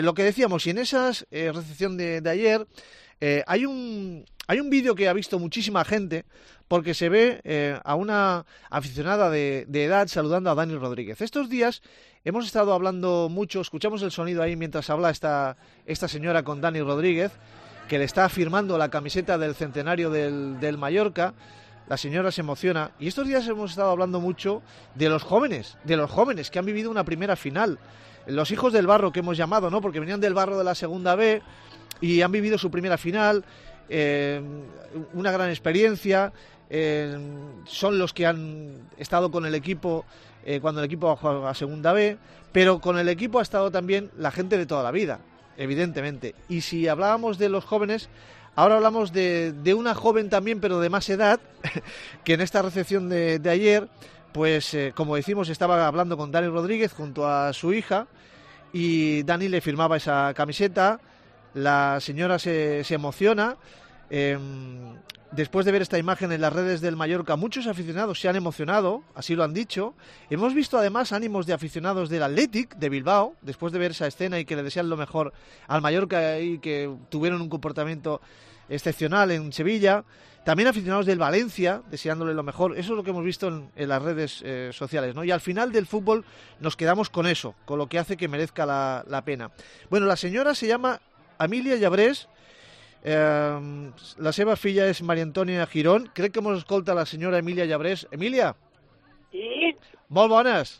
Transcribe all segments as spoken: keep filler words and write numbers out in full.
Lo que decíamos, y en esa eh, recepción de, de ayer eh, hay un hay un vídeo que ha visto muchísima gente porque se ve eh, a una aficionada de, de edad saludando a Dani Rodríguez. Estos días hemos estado hablando mucho, escuchamos el sonido ahí mientras habla esta, esta señora con Dani Rodríguez, que le está firmando la camiseta del centenario del, del Mallorca. La señora se emociona. Y estos días hemos estado hablando mucho de los jóvenes, de los jóvenes que han vivido una primera final. Los hijos del barro que hemos llamado, ¿no? Porque venían del barro de la segunda B y han vivido su primera final, eh, una gran experiencia. Eh, son los que han estado con el equipo eh, cuando el equipo ha jugado a segunda B, pero con el equipo ha estado también la gente de toda la vida, evidentemente. Y si hablábamos de los jóvenes, ahora hablamos de, de una joven también, pero de más edad, que en esta recepción de, de ayer, pues eh, como decimos, estaba hablando con Dani Rodríguez junto a su hija y Dani le firmaba esa camiseta. La señora se, se emociona. Eh, después de ver esta imagen en las redes del Mallorca, muchos aficionados se han emocionado, así lo han dicho. Hemos visto además ánimos de aficionados del Athletic de Bilbao, después de ver esa escena y que le desean lo mejor al Mallorca y que tuvieron un comportamiento excepcional en Sevilla. También aficionados del Valencia, deseándole lo mejor. Eso es lo que hemos visto en, en las redes eh, sociales, ¿no? Y al final del fútbol nos quedamos con eso, con lo que hace que merezca la, la pena. Bueno, la señora se llama Emília Llabrés. Eh, la seva filla és Maria Antònia Girón. Crec que mos escolta la senyora Emília Llabrés. Emília? Sí. Molt bones.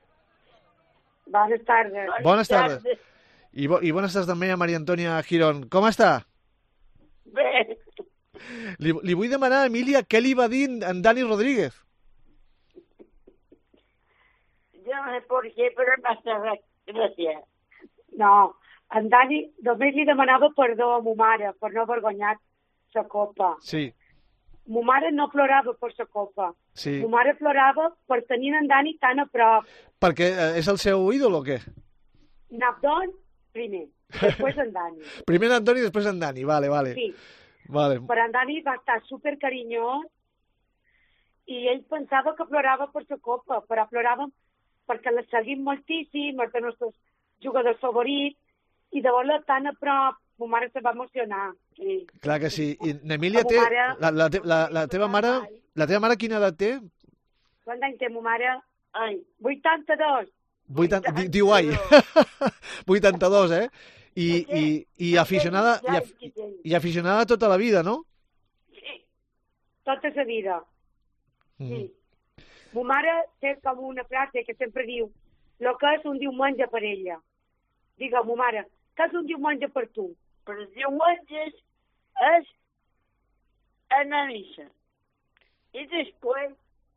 Bones tardes. Bones tardes. I, bo, i bones tardes també a Maria Antònia Girón. Com està? Bé. Li, li vull demanar, Emília, què li va dir en Dani Rodríguez? Jo no sé per què, però em va fer gràcia. No, en Dani només li demanava perdó a ma mare per no avergonyar la copa. Sí. Ma mare no plorava per la copa. Sí. Ma mare plorava per tenir en Dani tan a prop. Perquè eh, és el seu ídol o què? Nabdon, primer, després en Dani. Primer en Antoni i després en Dani, vale, vale. Sí. Vale. Però en Dani va estar supercarinyós i ell pensava que plorava per la copa, però plorava perquè la seguim moltíssim, els nostres jugadors favorits, i de veure tan a prop, ma mare se va emocionar. Sí. Clar que sí. I Emília té... Mare... La, la, te, la, la teva mare... La teva mare quina edat té? Quant d'any té ma mare? Ai, vuitanta-dos. vuitanta, diu ai. vuitanta-dos, eh? I, i, i aficionada i, i aficionada tota la vida, no? Sí, tota la vida. Mm. Sí. Ma mare té com una frase que sempre diu lo que és un diumenge per ella. Digue, ma mare, que és un diumenge per tu? Per els diumenges és anar a missa. I després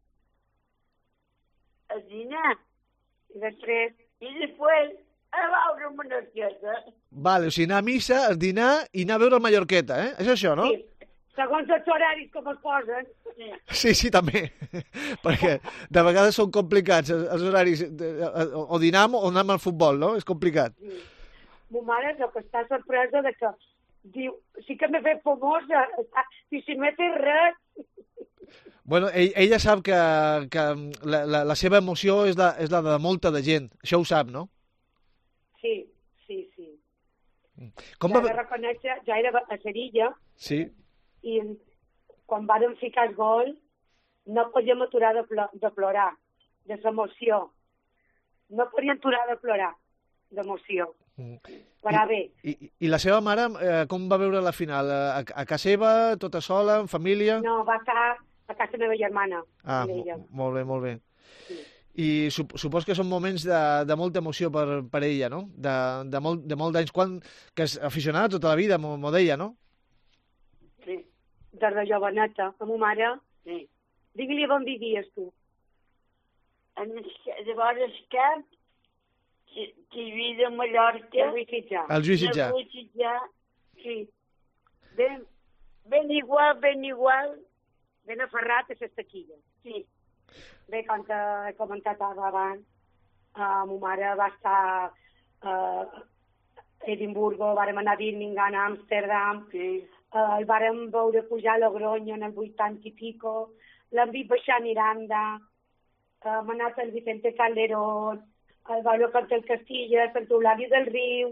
a dinar. I després... I després a veure una mallorqueta. Vale, o sigui, anar a missa, a dinar i anar a veure el Mallorqueta, eh? És això, no? Sí, segons els horaris com es posen. Sí, sí, sí també. Perquè de vegades són complicats els horaris, o dinar o anar al futbol, no? És complicat. Sí. Ma mare és que està sorpresa de que diu, sí que m'he fet famosa, i si no he fet res... Bueno, ella sap que, que la, la, la seva emoció és la, és la de molta de gent. Això ho sap, no? Sí, sí, sí. Com ja va... de reconèixer, ja era a Sevilla, sí. I quan vàrem ficar el gol no podíem aturar de, plo de plorar, de l'emoció. No podíem aturar de plorar, d'emoció. Mm. Però bé. I, i, I la seva mare, eh, com va veure la final? A, a casa seva, tota sola, en família? No, va estar a casa meva germana. Ah, molt bé, molt bé. Sí. I sup supos que són moments de, de molta emoció per, per ella, no? De, de, molt, de molt d'anys. Quan, que és aficionada tota la vida, m'ho deia, no? Sí. Des de joveneta, a ma mare. Sí. Digui-li on vivies, tu. En el, llavors el camp, que vivia a Mallorca. El Lluís El Lluís Sitjà. El Lluís Sitjà, sí. Ben, ben igual, ben igual. Ben aferrat a les taquilles. Sí. Bé, com he comentat abans, uh, ma mare va estar a uh, Edimburgo, vàrem anar a Birmingham, a Amsterdam, sí. uh, el vàrem veure pujar a Logroño en el vuitanta i pico, l'hem vist baixar a Miranda, uh, hem anat al Vicente Calderón, al veure Cantel Castilla, Sant Eulàlia del Riu,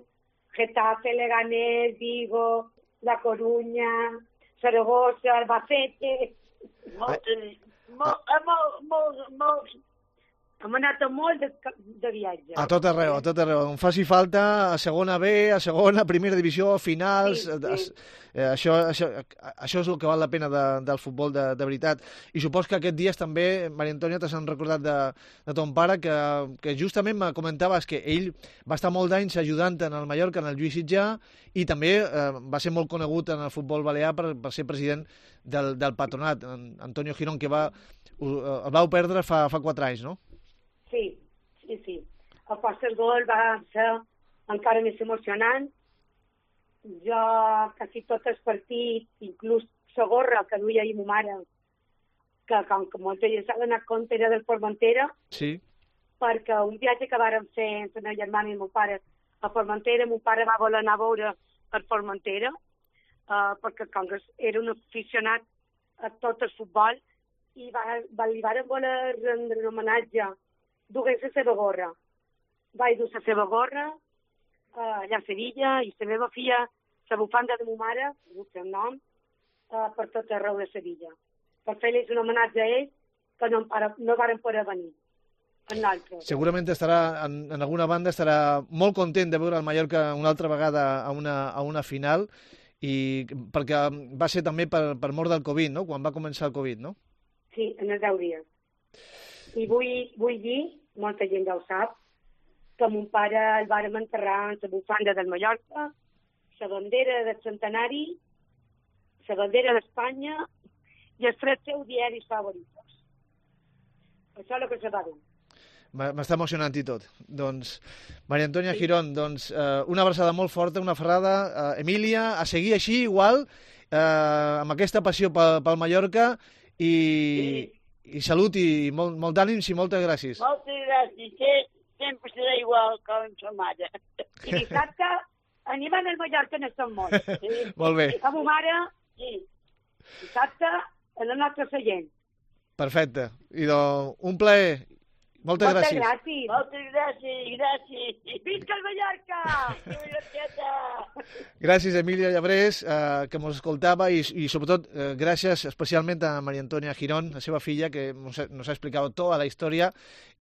Getafe, Leganés, Vigo, La Coruña, Saragossa, Albacete... Moltes, molt, molt, molt, molt, Hem anat a molt de, de viatge. A tot arreu, a tot arreu. On faci falta, a segona B, a segona, primera divisió, finals... Sí, sí. Eh, això, això, això és el que val la pena de, del futbol de, de veritat. I supos que aquests dies també, Maria Antònia, t'has recordat de, de ton pare, que, que justament me comentaves que ell va estar molt d'anys ajudant en el Mallorca, en el Lluís Sitjà, i també eh, va ser molt conegut en el futbol balear per, per ser president del, del patronat, en Antonio Girón, que va, el vau perdre fa, fa quatre anys, no? Sí, sí, sí. El nostre gol va ser encara més emocionant. Jo, quasi tot el partit, inclús la gorra que duia ahir ma mare, que com que molta gent s'ha donat compte era del Formentera, Sí. perquè un viatge que vàrem fer entre la meva germana i el meu pare a Formentera, mon pare va voler anar a veure el Formentera, uh, perquè com que era un aficionat a tot el futbol, i va, va, li varen voler rendre un homenatge dugués la seva gorra. Vaig dur la seva gorra uh, allà a Sevilla i la meva filla, la bufanda de ma mare, el seu nom, uh, per tot arreu de Sevilla. Per fer-los un homenatge a ells que no, para, no varen poder venir. En l'altre. Segurament estarà, en, en alguna banda, estarà molt content de veure el Mallorca una altra vegada a una, a una final, i perquè va ser també per, per mort del Covid, no?, quan va començar el Covid, no? Sí, en els deu dies. I vull, vull dir, molta gent ja ho sap, que mon pare el vàrem enterrar en la bufanda del Mallorca, la bandera del centenari, la bandera d'Espanya i els tres seus diaris favorits. Això és el que se va dir. M'està emocionant i tot. Doncs, Maria Antònia sí. Girón, doncs, eh, una abraçada molt forta, una ferrada. Eh, Emília, a seguir així, igual, eh, amb aquesta passió pel, pel Mallorca, i, sí. i salut i molt, molt d'ànims i moltes gràcies. Moltes gràcies. Sí, sempre serà igual com sa mare. I dissabte anem al Mallorca en el Sant Món. Sí. Molt bé. A ma mare, Sí. dissabte, a la nostra seient. Perfecte. I doncs, un plaer. Moltes, Moltes gràcies. gràcies. Moltes gràcies, gràcies. Visca el Mallorca! Gràcies. Gràcies, Emília Llabrés, eh, que ens escoltava, i, i sobretot eh, gràcies especialment a Maria Antònia Girón, la seva filla, que ens ha, nos ha explicat tota la història